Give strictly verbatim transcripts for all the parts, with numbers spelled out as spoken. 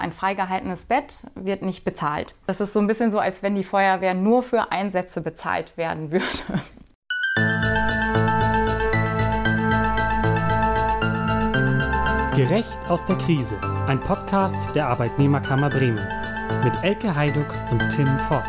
Ein freigehaltenes Bett wird nicht bezahlt. Das ist so ein bisschen so, als wenn die Feuerwehr nur für Einsätze bezahlt werden würde. Gerecht aus der Krise, ein Podcast der Arbeitnehmerkammer Bremen mit Elke Heiduck und Tim Voss.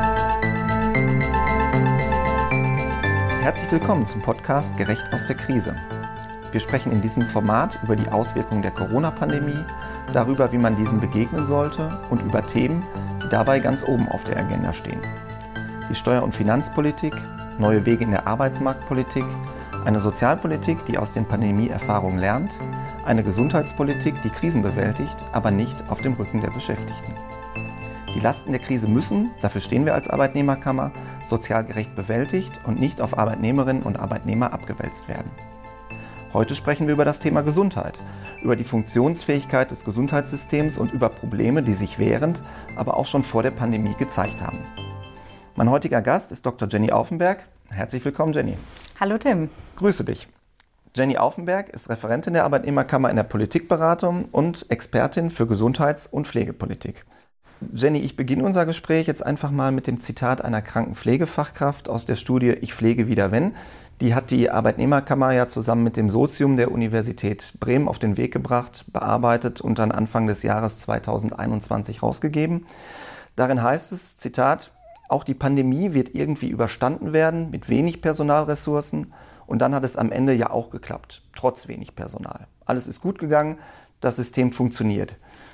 Herzlich willkommen zum Podcast Gerecht aus der Krise. Wir sprechen in diesem Format über die Auswirkungen der Corona-Pandemie, darüber, wie man diesen begegnen sollte und über Themen, die dabei ganz oben auf der Agenda stehen. Die Steuer- und Finanzpolitik, neue Wege in der Arbeitsmarktpolitik, eine Sozialpolitik, die aus den Pandemieerfahrungen lernt, eine Gesundheitspolitik, die Krisen bewältigt, aber nicht auf dem Rücken der Beschäftigten. Die Lasten der Krise müssen, dafür stehen wir als Arbeitnehmerkammer, sozial gerecht bewältigt und nicht auf Arbeitnehmerinnen und Arbeitnehmer abgewälzt werden. Heute sprechen wir über das Thema Gesundheit, über die Funktionsfähigkeit des Gesundheitssystems und über Probleme, die sich während, aber auch schon vor der Pandemie gezeigt haben. Mein heutiger Gast ist Doktor Jenny Aufenberg. Herzlich willkommen, Jenny. Hallo Tim. Grüße dich. Jenny Aufenberg ist Referentin der Arbeitnehmerkammer in der Politikberatung und Expertin für Gesundheits- und Pflegepolitik. Jenny, ich beginne unser Gespräch jetzt einfach mal mit dem Zitat einer Krankenpflegefachkraft aus der Studie Ich pflege wieder wenn. Die hat die Arbeitnehmerkammer ja zusammen mit dem Sozium der Universität Bremen auf den Weg gebracht, bearbeitet und dann Anfang des Jahres zweitausendeinundzwanzig rausgegeben. Darin heißt es, Zitat, auch die Pandemie wird irgendwie überstanden werden mit wenig Personalressourcen und dann hat es am Ende ja auch geklappt, trotz wenig Personal. Alles ist gut gegangen, das System funktioniert.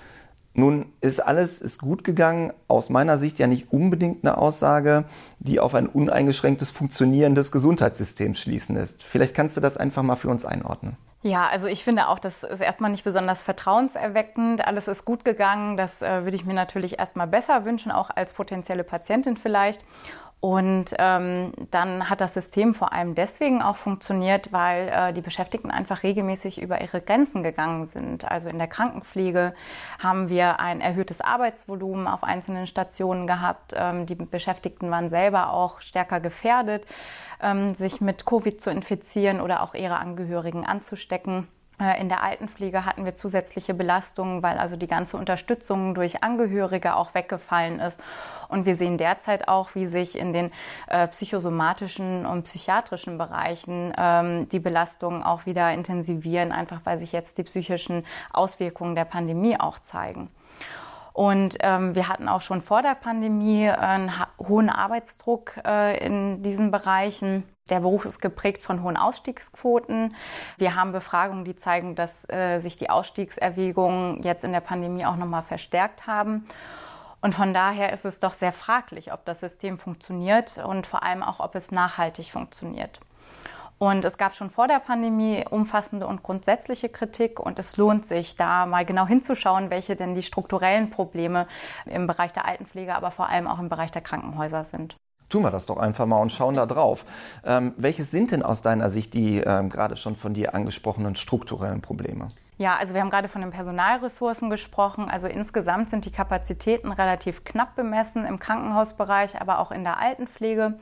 Nun ist alles ist gut gegangen, aus meiner Sicht ja nicht unbedingt eine Aussage, die auf ein uneingeschränktes Funktionieren des Gesundheitssystems schließen lässt. Vielleicht kannst du das einfach mal für uns einordnen. Ja, also ich finde auch, das ist erstmal nicht besonders vertrauenserweckend. Alles ist gut gegangen. Das äh, würde ich mir natürlich erstmal besser wünschen, auch als potenzielle Patientin vielleicht. Und ähm, dann hat das System vor allem deswegen auch funktioniert, weil äh, die Beschäftigten einfach regelmäßig über ihre Grenzen gegangen sind. Also in der Krankenpflege haben wir ein erhöhtes Arbeitsvolumen auf einzelnen Stationen gehabt. Ähm, die Beschäftigten waren selber auch stärker gefährdet, ähm, sich mit Covid zu infizieren oder auch ihre Angehörigen anzustecken. In der Altenpflege hatten wir zusätzliche Belastungen, weil also die ganze Unterstützung durch Angehörige auch weggefallen ist. Und wir sehen derzeit auch, wie sich in den äh, psychosomatischen und psychiatrischen Bereichen ähm, die Belastungen auch wieder intensivieren, einfach weil sich jetzt die psychischen Auswirkungen der Pandemie auch zeigen. Und ähm, wir hatten auch schon vor der Pandemie einen ha- hohen Arbeitsdruck äh, in diesen Bereichen. Der Beruf ist geprägt von hohen Ausstiegsquoten. Wir haben Befragungen, die zeigen, dass äh, sich die Ausstiegserwägungen jetzt in der Pandemie auch nochmal verstärkt haben. Und von daher ist es doch sehr fraglich, ob das System funktioniert und vor allem auch, ob es nachhaltig funktioniert. Und es gab schon vor der Pandemie umfassende und grundsätzliche Kritik und es lohnt sich, da mal genau hinzuschauen, welche denn die strukturellen Probleme im Bereich der Altenpflege, aber vor allem auch im Bereich der Krankenhäuser sind. Tun wir das doch einfach mal und schauen da drauf. Ähm, welches sind denn aus deiner Sicht die ähm, gerade schon von dir angesprochenen strukturellen Probleme? Ja, also wir haben gerade von den Personalressourcen gesprochen. Also insgesamt sind die Kapazitäten relativ knapp bemessen im Krankenhausbereich, aber auch in der Altenpflege.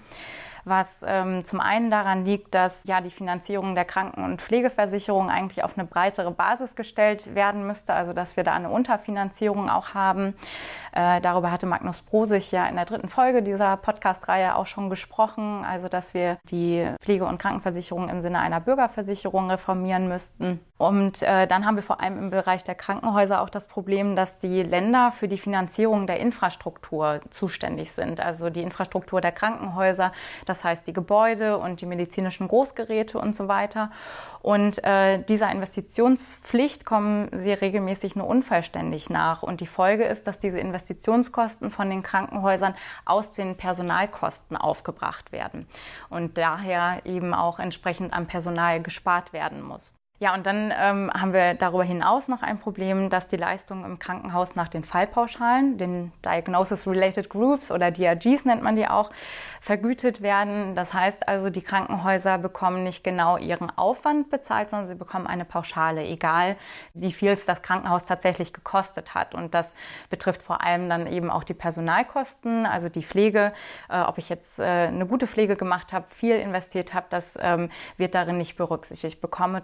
Was ähm, zum einen daran liegt, dass ja die Finanzierung der Kranken- und Pflegeversicherung eigentlich auf eine breitere Basis gestellt werden müsste, also dass wir da eine Unterfinanzierung auch haben. Äh, darüber hatte Magnus Brosig ja in der dritten Folge dieser Podcast-Reihe auch schon gesprochen, also dass wir die Pflege- und Krankenversicherung im Sinne einer Bürgerversicherung reformieren müssten. Und äh, dann haben wir vor allem im Bereich der Krankenhäuser auch das Problem, dass die Länder für die Finanzierung der Infrastruktur zuständig sind, also die Infrastruktur der Krankenhäuser. Das heißt die Gebäude und die medizinischen Großgeräte und so weiter. Und äh, dieser Investitionspflicht kommen sie regelmäßig nur unvollständig nach. Und die Folge ist, dass diese Investitionskosten von den Krankenhäusern aus den Personalkosten aufgebracht werden. Und daher eben auch entsprechend am Personal gespart werden muss. Ja, und dann ähm, haben wir darüber hinaus noch ein Problem, dass die Leistungen im Krankenhaus nach den Fallpauschalen, den Diagnosis-Related Groups oder D R Gs nennt man die auch, vergütet werden. Das heißt also, die Krankenhäuser bekommen nicht genau ihren Aufwand bezahlt, sondern sie bekommen eine Pauschale, egal wie viel es das Krankenhaus tatsächlich gekostet hat. Und das betrifft vor allem dann eben auch die Personalkosten, also die Pflege. Äh, ob ich jetzt äh, eine gute Pflege gemacht habe, viel investiert habe, das ähm, wird darin nicht berücksichtigt. Ich bekomme trotzdem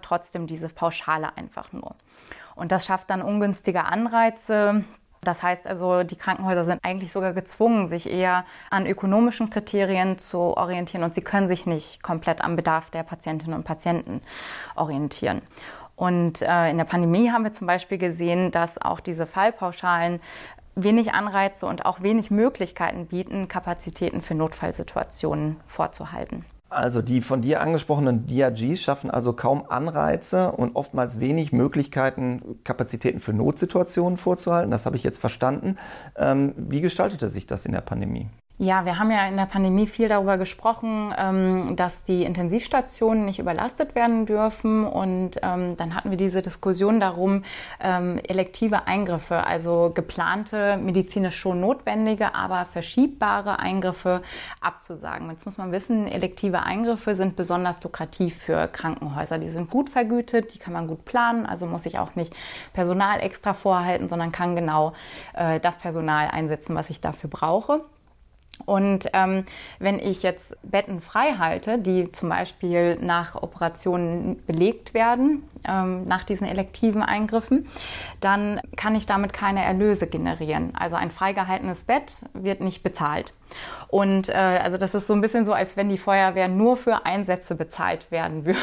diese Pauschale einfach nur. Und das schafft dann ungünstige Anreize. Das heißt also, die Krankenhäuser sind eigentlich sogar gezwungen, sich eher an ökonomischen Kriterien zu orientieren und sie können sich nicht komplett am Bedarf der Patientinnen und Patienten orientieren. Und äh, in der Pandemie haben wir zum Beispiel gesehen, dass auch diese Fallpauschalen wenig Anreize und auch wenig Möglichkeiten bieten, Kapazitäten für Notfallsituationen vorzuhalten. Also die von dir angesprochenen D R Gs schaffen also kaum Anreize und oftmals wenig Möglichkeiten, Kapazitäten für Notsituationen vorzuhalten. Das habe ich jetzt verstanden. Ähm, wie gestaltete sich das in der Pandemie? Ja, wir haben ja in der Pandemie viel darüber gesprochen, dass die Intensivstationen nicht überlastet werden dürfen. Und dann hatten wir diese Diskussion darum, elektive Eingriffe, also geplante, medizinisch schon notwendige, aber verschiebbare Eingriffe abzusagen. Jetzt muss man wissen, elektive Eingriffe sind besonders lukrativ für Krankenhäuser. Die sind gut vergütet, die kann man gut planen, also muss ich auch nicht Personal extra vorhalten, sondern kann genau das Personal einsetzen, was ich dafür brauche. Und ähm, wenn ich jetzt Betten frei halte, die zum Beispiel nach Operationen belegt werden, ähm, nach diesen elektiven Eingriffen, dann kann ich damit keine Erlöse generieren. Also ein freigehaltenes Bett wird nicht bezahlt. Und äh, also das ist so ein bisschen so, als wenn die Feuerwehr nur für Einsätze bezahlt werden würde.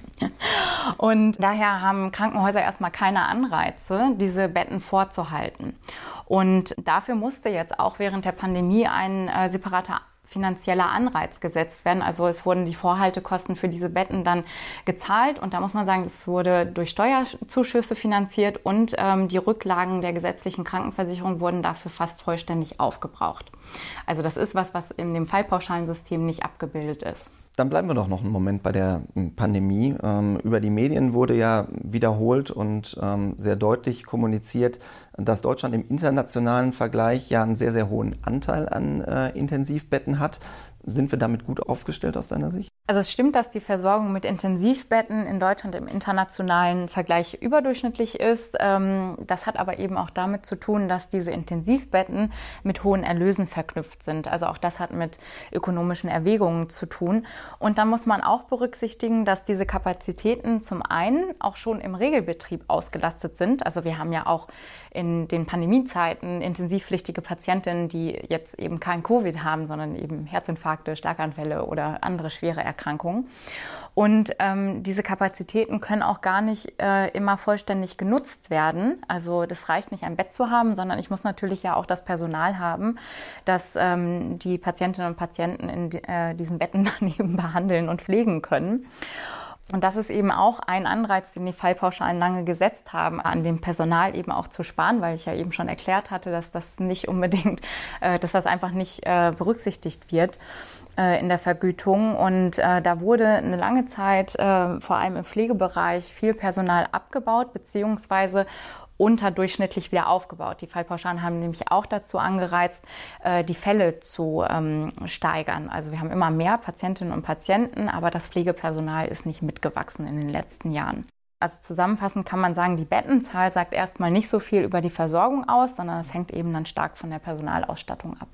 Und daher haben Krankenhäuser erstmal keine Anreize, diese Betten vorzuhalten. Und dafür musste jetzt auch während der Pandemie ein äh, separater finanzieller Anreiz gesetzt werden. Also es wurden die Vorhaltekosten für diese Betten dann gezahlt und da muss man sagen, das wurde durch Steuerzuschüsse finanziert und ähm, die Rücklagen der gesetzlichen Krankenversicherung wurden dafür fast vollständig aufgebraucht. Also das ist was, was in dem Fallpauschalensystem nicht abgebildet ist. Dann bleiben wir doch noch einen Moment bei der Pandemie. Ähm, über die Medien wurde ja wiederholt und ähm, sehr deutlich kommuniziert, dass Deutschland im internationalen Vergleich ja einen sehr, sehr hohen Anteil an äh, Intensivbetten hat. Sind wir damit gut aufgestellt aus deiner Sicht? Also es stimmt, dass die Versorgung mit Intensivbetten in Deutschland im internationalen Vergleich überdurchschnittlich ist. Das hat aber eben auch damit zu tun, dass diese Intensivbetten mit hohen Erlösen verknüpft sind. Also auch das hat mit ökonomischen Erwägungen zu tun. Und dann muss man auch berücksichtigen, dass diese Kapazitäten zum einen auch schon im Regelbetrieb ausgelastet sind. Also wir haben ja auch in den Pandemiezeiten intensivpflichtige Patientinnen, die jetzt eben kein Covid haben, sondern eben Herzinfarkte, Schlaganfälle oder andere schwere Erkrankungen. Und ähm, diese Kapazitäten können auch gar nicht äh, immer vollständig genutzt werden. Also das reicht nicht, ein Bett zu haben, sondern ich muss natürlich ja auch das Personal haben, das ähm, die Patientinnen und Patienten in äh, diesen Betten daneben behandeln und pflegen können. Und das ist eben auch ein Anreiz, den die Fallpauschalen lange gesetzt haben, an dem Personal eben auch zu sparen, weil ich ja eben schon erklärt hatte, dass das nicht unbedingt, äh, dass das einfach nicht äh, berücksichtigt wird äh, in der Vergütung. Und äh, da wurde eine lange Zeit, äh, vor allem im Pflegebereich, viel Personal abgebaut, beziehungsweise unterdurchschnittlich wieder aufgebaut. Die Fallpauschalen haben nämlich auch dazu angereizt, die Fälle zu ähm, steigern. Also wir haben immer mehr Patientinnen und Patienten, aber das Pflegepersonal ist nicht mitgewachsen in den letzten Jahren. Also zusammenfassend kann man sagen, die Bettenzahl sagt erstmal nicht so viel über die Versorgung aus, sondern es hängt eben dann stark von der Personalausstattung ab.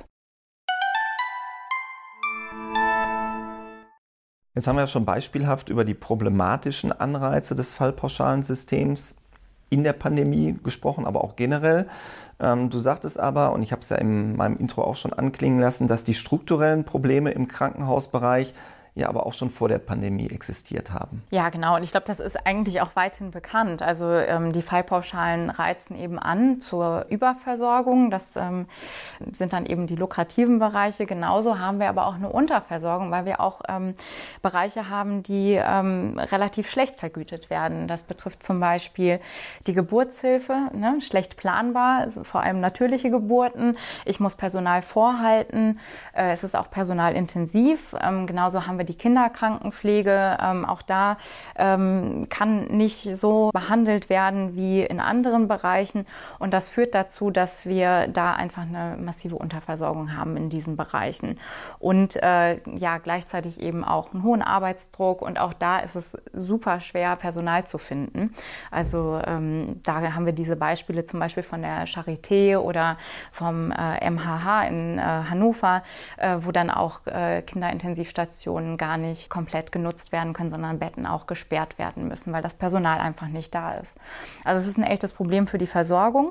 Jetzt haben wir ja schon beispielhaft über die problematischen Anreize des Fallpauschalensystems in der Pandemie gesprochen, aber auch generell. Ähm, du sagtest aber, und ich habe es ja in meinem Intro auch schon anklingen lassen, dass die strukturellen Probleme im Krankenhausbereich ja aber auch schon vor der Pandemie existiert haben. Ja, genau. Und ich glaube, das ist eigentlich auch weithin bekannt. Also ähm, die Fallpauschalen reizen eben an zur Überversorgung. Das ähm, sind dann eben die lukrativen Bereiche. Genauso haben wir aber auch eine Unterversorgung, weil wir auch ähm, Bereiche haben, die ähm, relativ schlecht vergütet werden. Das betrifft zum Beispiel die Geburtshilfe, ne? Schlecht planbar, also vor allem natürliche Geburten. Ich muss Personal vorhalten. Äh, es ist auch personalintensiv. Ähm, genauso haben wir die Kinderkrankenpflege, ähm, auch da ähm, kann nicht so behandelt werden wie in anderen Bereichen und das führt dazu, dass wir da einfach eine massive Unterversorgung haben in diesen Bereichen und äh, ja gleichzeitig eben auch einen hohen Arbeitsdruck und auch da ist es super schwer, Personal zu finden. Also ähm, da haben wir diese Beispiele zum Beispiel von der Charité oder vom äh, M H H in äh, Hannover, äh, wo dann auch äh, Kinderintensivstationen Betten gar nicht komplett genutzt werden können, sondern Betten auch gesperrt werden müssen, weil das Personal einfach nicht da ist. Also es ist ein echtes Problem für die Versorgung.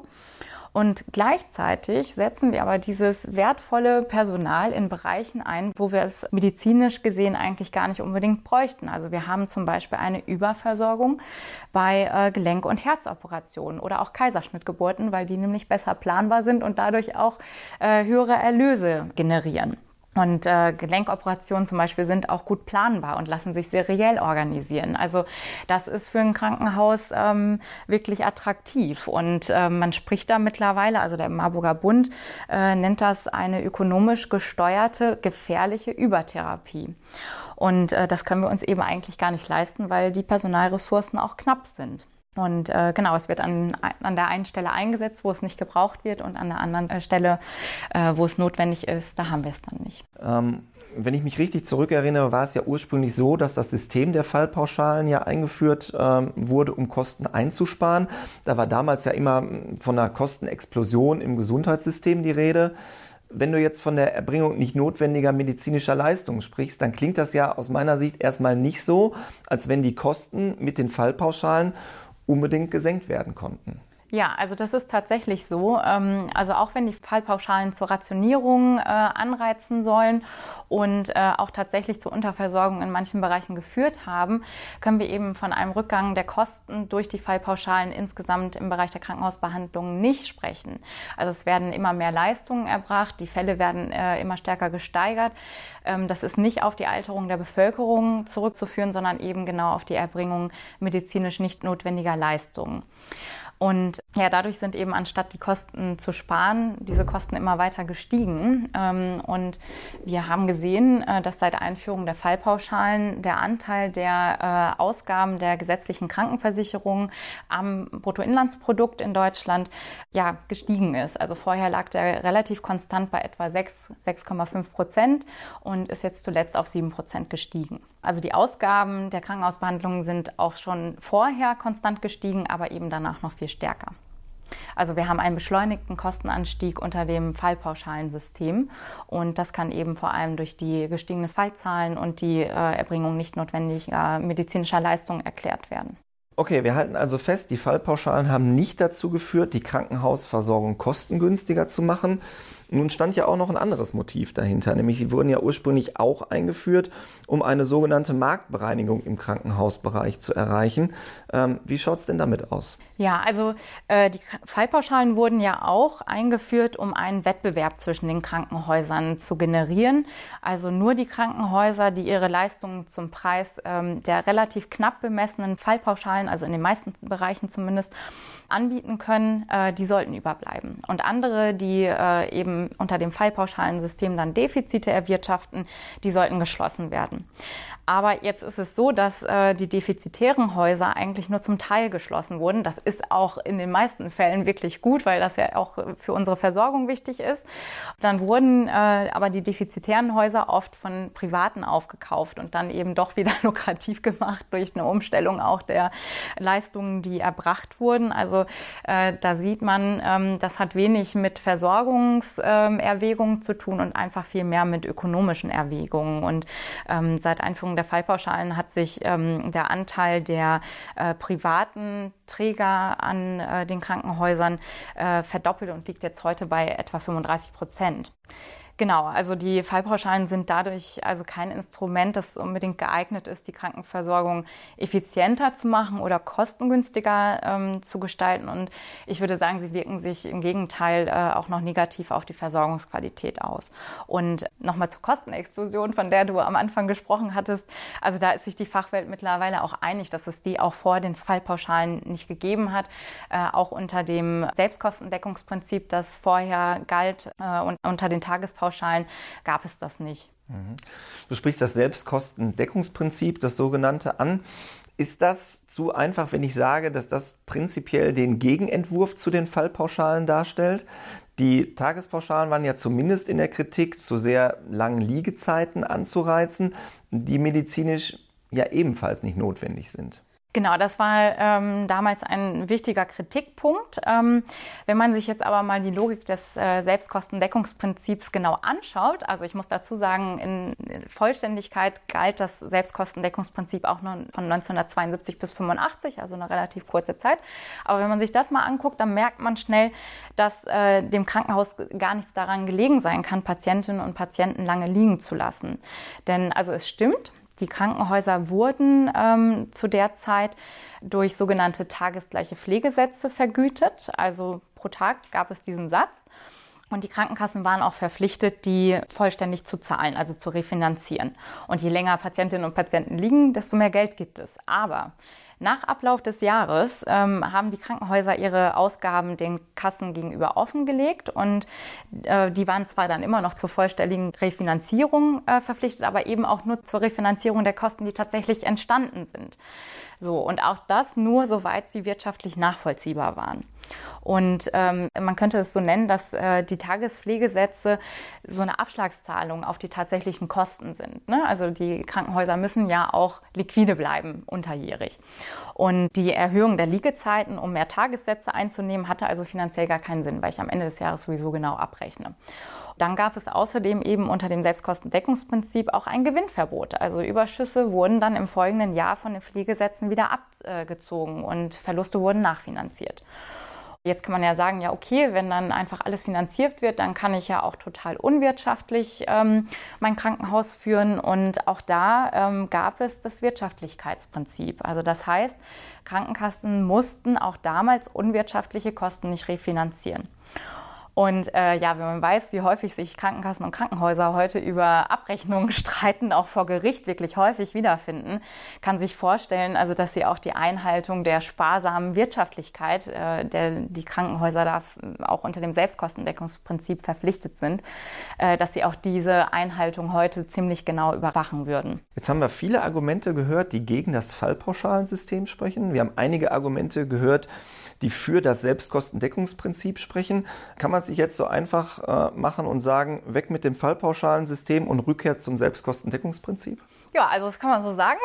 Und gleichzeitig setzen wir aber dieses wertvolle Personal in Bereichen ein, wo wir es medizinisch gesehen eigentlich gar nicht unbedingt bräuchten. Also wir haben zum Beispiel eine Überversorgung bei äh, Gelenk- und Herzoperationen oder auch Kaiserschnittgeburten, weil die nämlich besser planbar sind und dadurch auch äh, höhere Erlöse generieren. Und äh, Gelenkoperationen zum Beispiel sind auch gut planbar und lassen sich seriell organisieren. Also das ist für ein Krankenhaus ähm, wirklich attraktiv. Und äh, man spricht da mittlerweile, also der Marburger Bund äh, nennt das eine ökonomisch gesteuerte, gefährliche Übertherapie. Und äh, das können wir uns eben eigentlich gar nicht leisten, weil die Personalressourcen auch knapp sind. Und äh, genau, es wird an, an der einen Stelle eingesetzt, wo es nicht gebraucht wird, und an der anderen Stelle, äh, wo es notwendig ist, da haben wir es dann nicht. Ähm, wenn ich mich richtig zurückerinnere, war es ja ursprünglich so, dass das System der Fallpauschalen ja eingeführt ähm, wurde, um Kosten einzusparen. Da war damals ja immer von einer Kostenexplosion im Gesundheitssystem die Rede. Wenn du jetzt von der Erbringung nicht notwendiger medizinischer Leistungen sprichst, dann klingt das ja aus meiner Sicht erstmal nicht so, als wenn die Kosten mit den Fallpauschalen unbedingt gesenkt werden konnten. Ja, also das ist tatsächlich so. Also auch wenn die Fallpauschalen zur Rationierung äh, anreizen sollen und äh, auch tatsächlich zur Unterversorgung in manchen Bereichen geführt haben, können wir eben von einem Rückgang der Kosten durch die Fallpauschalen insgesamt im Bereich der Krankenhausbehandlung nicht sprechen. Also es werden immer mehr Leistungen erbracht, die Fälle werden äh, immer stärker gesteigert. Ähm, das ist nicht auf die Alterung der Bevölkerung zurückzuführen, sondern eben genau auf die Erbringung medizinisch nicht notwendiger Leistungen. Und ja, dadurch sind eben, anstatt die Kosten zu sparen, diese Kosten immer weiter gestiegen. Und wir haben gesehen, dass seit Einführung der Fallpauschalen der Anteil der Ausgaben der gesetzlichen Krankenversicherung am Bruttoinlandsprodukt in Deutschland ja gestiegen ist. Also vorher lag der relativ konstant bei etwa sechs, sechs Komma fünf Prozent und ist jetzt zuletzt auf sieben Prozent gestiegen. Also die Ausgaben der Krankenhausbehandlungen sind auch schon vorher konstant gestiegen, aber eben danach noch viel stärker. Also wir haben einen beschleunigten Kostenanstieg unter dem Fallpauschalensystem, und das kann eben vor allem durch die gestiegenen Fallzahlen und die äh, Erbringung nicht notwendiger medizinischer Leistungen erklärt werden. Okay, wir halten also fest, die Fallpauschalen haben nicht dazu geführt, die Krankenhausversorgung kostengünstiger zu machen. Nun stand ja auch noch ein anderes Motiv dahinter, nämlich sie wurden ja ursprünglich auch eingeführt, um eine sogenannte Marktbereinigung im Krankenhausbereich zu erreichen. Ähm, wie schaut es denn damit aus? Ja, also äh, die Fallpauschalen wurden ja auch eingeführt, um einen Wettbewerb zwischen den Krankenhäusern zu generieren. Also nur die Krankenhäuser, die ihre Leistungen zum Preis ähm, der relativ knapp bemessenen Fallpauschalen, also in den meisten Bereichen zumindest, anbieten können, äh, die sollten überbleiben. Und andere, die äh, eben unter dem Fallpauschalensystem dann Defizite erwirtschaften, die sollten geschlossen werden. Aber jetzt ist es so, dass äh, die defizitären Häuser eigentlich nur zum Teil geschlossen wurden. Das ist auch in den meisten Fällen wirklich gut, weil das ja auch für unsere Versorgung wichtig ist. Dann wurden äh, aber die defizitären Häuser oft von Privaten aufgekauft und dann eben doch wieder lukrativ gemacht durch eine Umstellung auch der Leistungen, die erbracht wurden. Also äh, da sieht man, ähm, das hat wenig mit Versorgungserwägungen äh, zu tun und einfach viel mehr mit ökonomischen Erwägungen. Und ähm, seit Einführung der Fallpauschalen hat sich ähm, der Anteil der äh, privaten Träger an äh, den Krankenhäusern äh, verdoppelt und liegt jetzt heute bei etwa fünfunddreißig Prozent. Genau, also die Fallpauschalen sind dadurch also kein Instrument, das unbedingt geeignet ist, die Krankenversorgung effizienter zu machen oder kostengünstiger ähm, zu gestalten. Und ich würde sagen, sie wirken sich im Gegenteil äh, auch noch negativ auf die Versorgungsqualität aus. Und nochmal zur Kostenexplosion, von der du am Anfang gesprochen hattest. Also da ist sich die Fachwelt mittlerweile auch einig, dass es die auch vor den Fallpauschalen nicht gegeben hat. Äh, auch unter dem Selbstkostendeckungsprinzip, das vorher galt, äh, und unter den Tagespauschalen gab es das nicht. Du sprichst das Selbstkostendeckungsprinzip, das sogenannte, an. Ist das zu einfach, wenn ich sage, dass das prinzipiell den Gegenentwurf zu den Fallpauschalen darstellt? Die Tagespauschalen waren ja zumindest in der Kritik, zu sehr langen Liegezeiten anzureizen, die medizinisch ja ebenfalls nicht notwendig sind. Genau, das war ähm, damals ein wichtiger Kritikpunkt. Ähm, wenn man sich jetzt aber mal die Logik des äh, Selbstkostendeckungsprinzips genau anschaut, also ich muss dazu sagen, in Vollständigkeit galt das Selbstkostendeckungsprinzip auch noch von neunzehnhundertzweiundsiebzig bis fünfundachtzig, also eine relativ kurze Zeit. Aber wenn man sich das mal anguckt, dann merkt man schnell, dass äh, dem Krankenhaus gar nichts daran gelegen sein kann, Patientinnen und Patienten lange liegen zu lassen. Denn also es stimmt, die Krankenhäuser wurden ähm, zu der Zeit durch sogenannte tagesgleiche Pflegesätze vergütet. Also pro Tag gab es diesen Satz. Und die Krankenkassen waren auch verpflichtet, die vollständig zu zahlen, also zu refinanzieren. Und je länger Patientinnen und Patienten liegen, desto mehr Geld gibt es. Aber nach Ablauf des Jahres ähm, haben die Krankenhäuser ihre Ausgaben den Kassen gegenüber offengelegt und äh, die waren zwar dann immer noch zur vollständigen Refinanzierung äh, verpflichtet, aber eben auch nur zur Refinanzierung der Kosten, die tatsächlich entstanden sind. So, und auch das nur, soweit sie wirtschaftlich nachvollziehbar waren. Und ähm, man könnte es so nennen, dass äh, die Tagespflegesätze so eine Abschlagszahlung auf die tatsächlichen Kosten sind, ne? Also die Krankenhäuser müssen ja auch liquide bleiben, unterjährig. Und die Erhöhung der Liegezeiten, um mehr Tagessätze einzunehmen, hatte also finanziell gar keinen Sinn, weil ich am Ende des Jahres sowieso genau abrechne. Dann gab es außerdem eben unter dem Selbstkostendeckungsprinzip auch ein Gewinnverbot. Also Überschüsse wurden dann im folgenden Jahr von den Pflegesätzen wieder abgezogen und Verluste wurden nachfinanziert. Jetzt kann man ja sagen, ja okay, wenn dann einfach alles finanziert wird, dann kann ich ja auch total unwirtschaftlich ähm, mein Krankenhaus führen. Und auch da ähm, gab es das Wirtschaftlichkeitsprinzip. Also das heißt, Krankenkassen mussten auch damals unwirtschaftliche Kosten nicht refinanzieren. Und äh, ja, wenn man weiß, wie häufig sich Krankenkassen und Krankenhäuser heute über Abrechnungen streiten, auch vor Gericht wirklich häufig wiederfinden, kann sich vorstellen, also dass sie auch die Einhaltung der sparsamen Wirtschaftlichkeit, äh, der die Krankenhäuser da auch unter dem Selbstkostendeckungsprinzip verpflichtet sind, äh, dass sie auch diese Einhaltung heute ziemlich genau überwachen würden. Jetzt haben wir viele Argumente gehört, die gegen das Fallpauschalensystem sprechen. Wir haben einige Argumente gehört, die für das Selbstkostendeckungsprinzip sprechen. Kann man sich jetzt so einfach äh, machen und sagen, weg mit dem Fallpauschalensystem und Rückkehr zum Selbstkostendeckungsprinzip? Ja, also das kann man so sagen.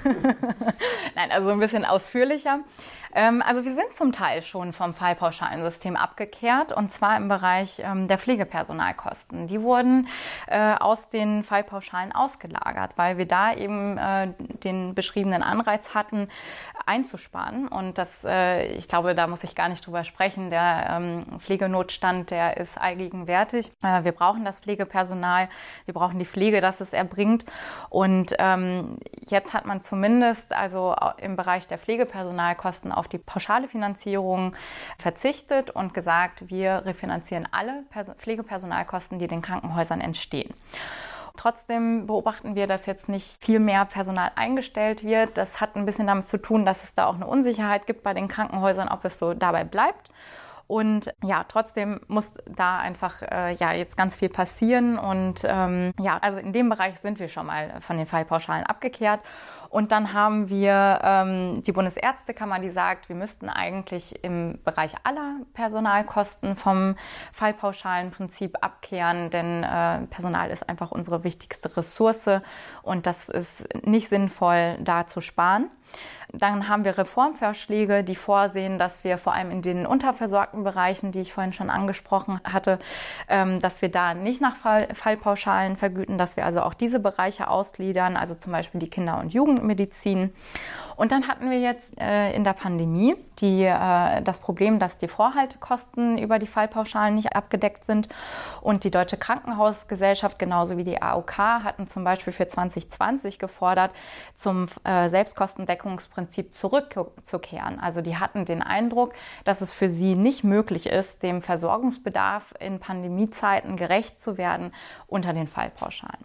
Nein, also ein bisschen ausführlicher. Ähm, also wir sind zum Teil schon vom Fallpauschalensystem abgekehrt und zwar im Bereich ähm, der Pflegepersonalkosten. Die wurden äh, aus den Fallpauschalen ausgelagert, weil wir da eben äh, den beschriebenen Anreiz hatten, einzusparen. Und das, äh, ich glaube, da muss ich gar nicht drüber sprechen. Der ähm, Pflegenotstand, der ist allgegenwärtig. Äh, wir brauchen das Pflegepersonal, wir brauchen die Pflege, dass es erbringt. Und ähm, jetzt hat man zumindest also im Bereich der Pflegepersonalkosten auf die pauschale Finanzierung verzichtet und gesagt, wir refinanzieren alle Pers- Pflegepersonalkosten, die den Krankenhäusern entstehen. Trotzdem beobachten wir, dass jetzt nicht viel mehr Personal eingestellt wird. Das hat ein bisschen damit zu tun, dass es da auch eine Unsicherheit gibt bei den Krankenhäusern, ob es so dabei bleibt. Und ja, trotzdem muss da einfach äh, ja jetzt ganz viel passieren. Und ähm, ja, also in dem Bereich sind wir schon mal von den Fallpauschalen abgekehrt. Und dann haben wir ähm, die Bundesärztekammer, die sagt, wir müssten eigentlich im Bereich aller Personalkosten vom Fallpauschalenprinzip abkehren, denn äh, Personal ist einfach unsere wichtigste Ressource und das ist nicht sinnvoll, da zu sparen. Dann haben wir Reformvorschläge, die vorsehen, dass wir vor allem in den unterversorgten Bereichen, die ich vorhin schon angesprochen hatte, ähm, dass wir da nicht nach Fall, Fallpauschalen vergüten, dass wir also auch diese Bereiche ausgliedern, also zum Beispiel die Kinder- und Jugendmedizin. Und dann hatten wir jetzt äh, in der Pandemie die, äh, das Problem, dass die Vorhaltekosten über die Fallpauschalen nicht abgedeckt sind. Und die Deutsche Krankenhausgesellschaft genauso wie die A O K hatten zum Beispiel für zwanzig zwanzig gefordert, zum äh, Selbstkostendeckungsprinzip zurückzukehren. Also die hatten den Eindruck, dass es für sie nicht möglich ist, dem Versorgungsbedarf in Pandemiezeiten gerecht zu werden unter den Fallpauschalen.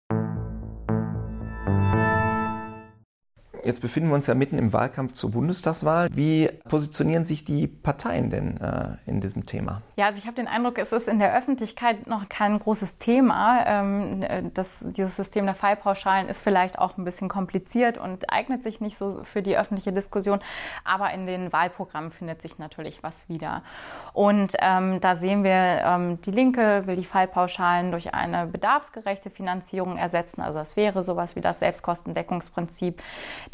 Jetzt befinden wir uns ja mitten im Wahlkampf zur Bundestagswahl. Wie positionieren sich die Parteien denn äh, in diesem Thema? Ja, also ich habe den Eindruck, es ist in der Öffentlichkeit noch kein großes Thema. Ähm, das, dieses System der Fallpauschalen ist vielleicht auch ein bisschen kompliziert und eignet sich nicht so für die öffentliche Diskussion. Aber in den Wahlprogrammen findet sich natürlich was wieder. Und ähm, da sehen wir, ähm, die Linke will die Fallpauschalen durch eine bedarfsgerechte Finanzierung ersetzen. Also das wäre sowas wie das Selbstkostendeckungsprinzip. Die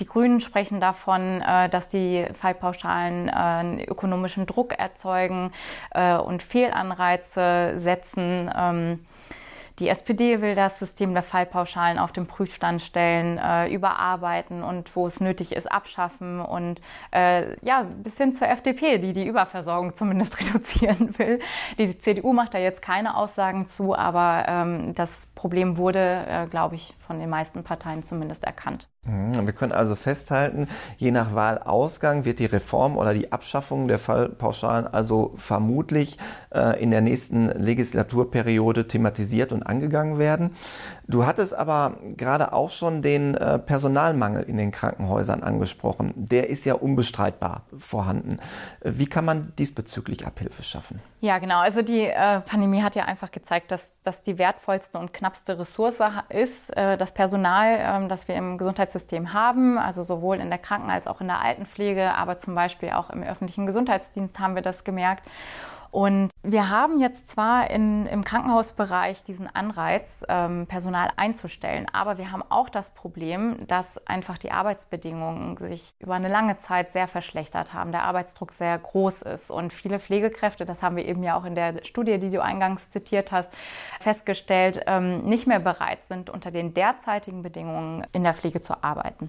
Die Grünen sprechen davon, äh, dass die Fallpauschalen äh, einen ökonomischen Druck erzeugen äh, und Fehlanreize setzen. Ähm, Die S P D will das System der Fallpauschalen auf den Prüfstand stellen, äh, überarbeiten und wo es nötig ist, abschaffen. Und äh, ja, bis hin zur F D P, die die Überversorgung zumindest reduzieren will. Die C D U macht da jetzt keine Aussagen zu, aber ähm, das Problem wurde, äh, glaube ich, von den meisten Parteien zumindest erkannt. Wir können also festhalten, je nach Wahlausgang wird die Reform oder die Abschaffung der Fallpauschalen also vermutlich äh, in der nächsten Legislaturperiode thematisiert und angegangen werden. Du hattest aber gerade auch schon den äh, Personalmangel in den Krankenhäusern angesprochen. Der ist ja unbestreitbar vorhanden. Wie kann man diesbezüglich Abhilfe schaffen? Ja, genau. Also die äh, Pandemie hat ja einfach gezeigt, dass das die wertvollste und knappste Ressource ist, äh, das Personal, äh, das wir im Gesundheitssystem haben, also sowohl in der Kranken- als auch in der Altenpflege, aber zum Beispiel auch im öffentlichen Gesundheitsdienst haben wir das gemerkt. Und wir haben jetzt zwar in, im Krankenhausbereich diesen Anreiz, ähm, Personal einzustellen, aber wir haben auch das Problem, dass einfach die Arbeitsbedingungen sich über eine lange Zeit sehr verschlechtert haben, der Arbeitsdruck sehr groß ist und viele Pflegekräfte, das haben wir eben ja auch in der Studie, die du eingangs zitiert hast, festgestellt, ähm, nicht mehr bereit sind, unter den derzeitigen Bedingungen in der Pflege zu arbeiten.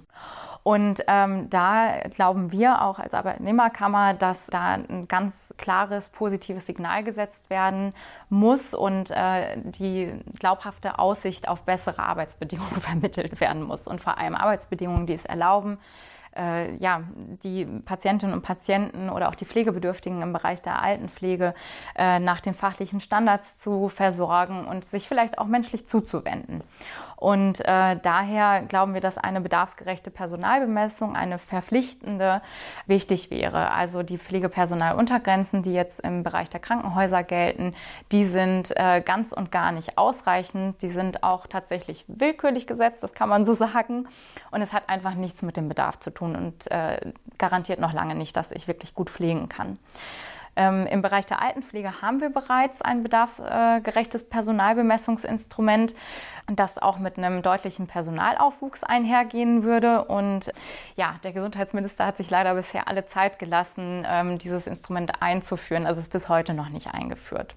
Und ähm, da glauben wir auch als Arbeitnehmerkammer, dass da ein ganz klares, positives Signal gesetzt werden muss und äh, die glaubhafte Aussicht auf bessere Arbeitsbedingungen vermittelt werden muss. Und vor allem Arbeitsbedingungen, die es erlauben, äh, ja, die Patientinnen und Patienten oder auch die Pflegebedürftigen im Bereich der Altenpflege äh, nach den fachlichen Standards zu versorgen und sich vielleicht auch menschlich zuzuwenden. Und äh, daher glauben wir, dass eine bedarfsgerechte Personalbemessung, eine verpflichtende, wichtig wäre. Also die Pflegepersonaluntergrenzen, die jetzt im Bereich der Krankenhäuser gelten, die sind äh, ganz und gar nicht ausreichend. Die sind auch tatsächlich willkürlich gesetzt, das kann man so sagen. Und es hat einfach nichts mit dem Bedarf zu tun und äh, garantiert noch lange nicht, dass ich wirklich gut pflegen kann. Ähm, Im Bereich der Altenpflege haben wir bereits ein bedarfsgerechtes Personalbemessungsinstrument, das auch mit einem deutlichen Personalaufwuchs einhergehen würde. Und ja, der Gesundheitsminister hat sich leider bisher alle Zeit gelassen, ähm, dieses Instrument einzuführen. Also es ist bis heute noch nicht eingeführt.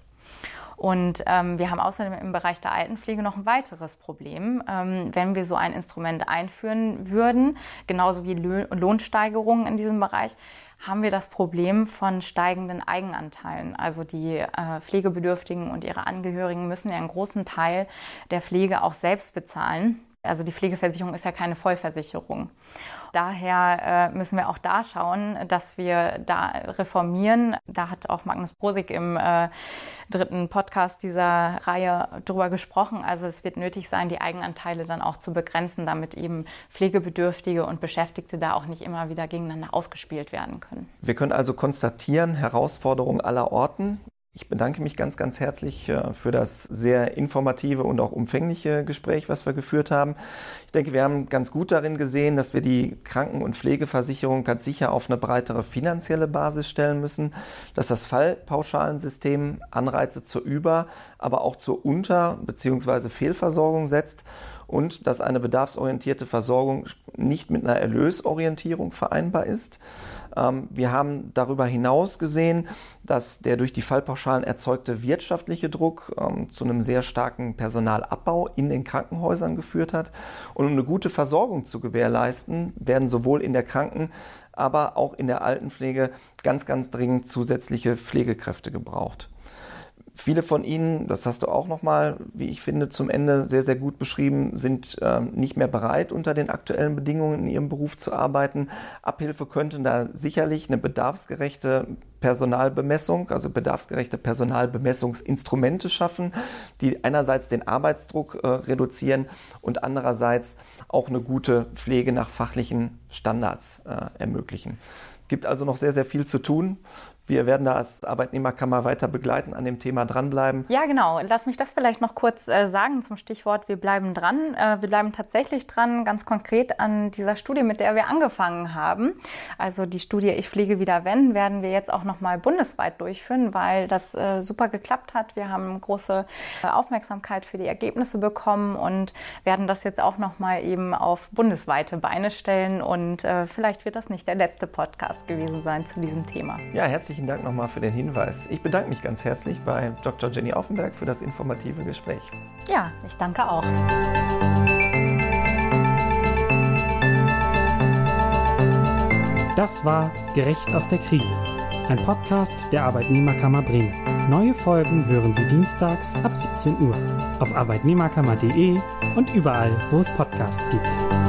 Und ähm, wir haben außerdem im Bereich der Altenpflege noch ein weiteres Problem. Ähm, wenn wir so ein Instrument einführen würden, genauso wie Lö- Lohnsteigerungen in diesem Bereich, haben wir das Problem von steigenden Eigenanteilen. Also die äh, Pflegebedürftigen und ihre Angehörigen müssen ja einen großen Teil der Pflege auch selbst bezahlen. Also die Pflegeversicherung ist ja keine Vollversicherung. Daher äh, müssen wir auch da schauen, dass wir da reformieren. Da hat auch Magnus Brosig im äh, dritten Podcast dieser Reihe drüber gesprochen. Also es wird nötig sein, die Eigenanteile dann auch zu begrenzen, damit eben Pflegebedürftige und Beschäftigte da auch nicht immer wieder gegeneinander ausgespielt werden können. Wir können also konstatieren, Herausforderungen aller Orten. Ich bedanke mich ganz, ganz herzlich für das sehr informative und auch umfängliche Gespräch, was wir geführt haben. Ich denke, wir haben ganz gut darin gesehen, dass wir die Kranken- und Pflegeversicherung ganz sicher auf eine breitere finanzielle Basis stellen müssen, dass das Fallpauschalensystem Anreize zur Über-, aber auch zur Unter- bzw. Fehlversorgung setzt und dass eine bedarfsorientierte Versorgung nicht mit einer Erlösorientierung vereinbar ist. Wir haben darüber hinaus gesehen, dass der durch die Fallpauschalen erzeugte wirtschaftliche Druck ähm, zu einem sehr starken Personalabbau in den Krankenhäusern geführt hat. Und um eine gute Versorgung zu gewährleisten, werden sowohl in der Kranken-, aber auch in der Altenpflege ganz, ganz dringend zusätzliche Pflegekräfte gebraucht. Viele von Ihnen, das hast du auch nochmal, wie ich finde, zum Ende sehr, sehr gut beschrieben, sind äh, nicht mehr bereit, unter den aktuellen Bedingungen in ihrem Beruf zu arbeiten. Abhilfe könnte da sicherlich eine bedarfsgerechte Personalbemessung, also bedarfsgerechte Personalbemessungsinstrumente schaffen, die einerseits den Arbeitsdruck äh, reduzieren und andererseits auch eine gute Pflege nach fachlichen Standards äh, ermöglichen. Gibt also noch sehr, sehr viel zu tun. Wir werden da als Arbeitnehmerkammer weiter begleiten, an dem Thema dranbleiben. Ja, genau. Lass mich das vielleicht noch kurz äh, sagen zum Stichwort, wir bleiben dran. Äh, wir bleiben tatsächlich dran, ganz konkret an dieser Studie, mit der wir angefangen haben. Also die Studie Ich fliege wieder wenn, werden wir jetzt auch nochmal bundesweit durchführen, weil das äh, super geklappt hat. Wir haben große äh, Aufmerksamkeit für die Ergebnisse bekommen und werden das jetzt auch nochmal eben auf bundesweite Beine stellen. Und äh, vielleicht wird das nicht der letzte Podcast gewesen sein zu diesem Thema. Ja, herzlichen Dank nochmal für den Hinweis. Ich bedanke mich ganz herzlich bei Doktor Jenny Aufenberg für das informative Gespräch. Ja, ich danke auch. Das war Gerecht aus der Krise, ein Podcast der Arbeitnehmerkammer Bremen. Neue Folgen hören Sie dienstags ab siebzehn Uhr auf arbeitnehmerkammer punkt de und überall, wo es Podcasts gibt.